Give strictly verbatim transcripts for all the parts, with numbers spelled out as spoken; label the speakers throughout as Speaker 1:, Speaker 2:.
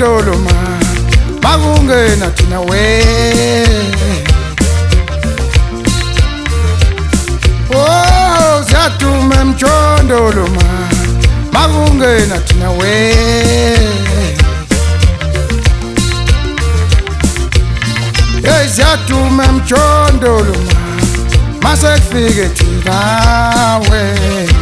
Speaker 1: emchondolo ma makungena thina we. Oh siyaduma emchondolo ma makungena thina we. Hey siyaduma emchondolo ma masekufike thina we.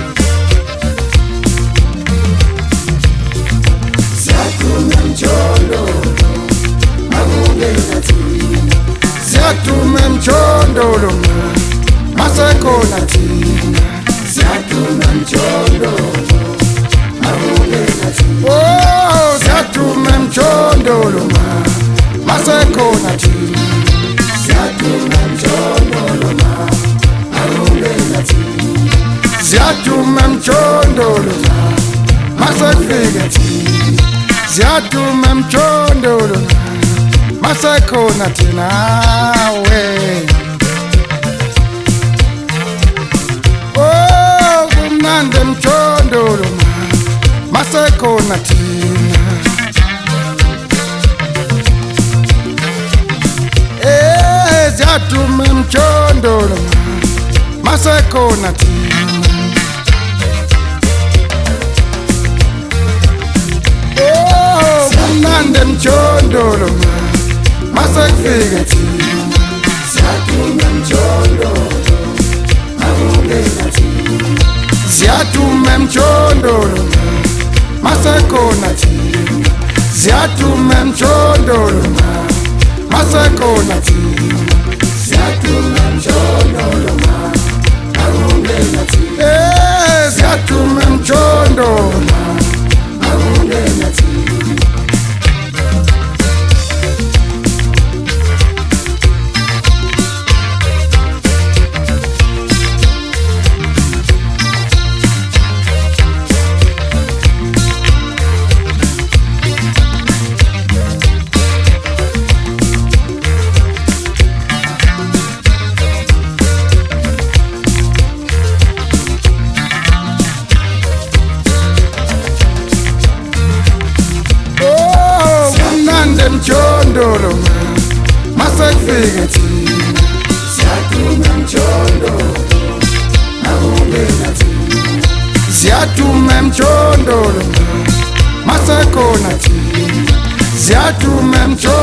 Speaker 1: Siyaduma emchondolo ma masekhona thina.
Speaker 2: Siyaduma emchondolo makungena thina.
Speaker 1: Oh siyaduma emchondolo ma masekhona thina.
Speaker 2: Siyaduma emchondolo makungena thina.
Speaker 1: Siyaduma emchondolo ma masekufike thina. Siyaduma emchondolo ma masekhona thina we. Oh kumnandi emchondolo ma masekhona thina. Eh siyaduma emchondolo ma masekhona thina. Oh kumnandi emchondolo ma masekufike thina.
Speaker 2: Siyaduma emchondolo makungena thina.
Speaker 1: Siyaduma emchondolo ma masekhona thina. Siyaduma emchondolo ma masekhona thina.
Speaker 2: Siyaduma emchondolo makungena thina.
Speaker 1: Eh siyaduma emchondolo
Speaker 2: makungena thina.
Speaker 1: emchondolo ma masekufike thina.
Speaker 2: Siyaduma emchondolo makungena thina.
Speaker 1: Siyaduma emchondolo ma masekhona thina. Siyaduma emchondolo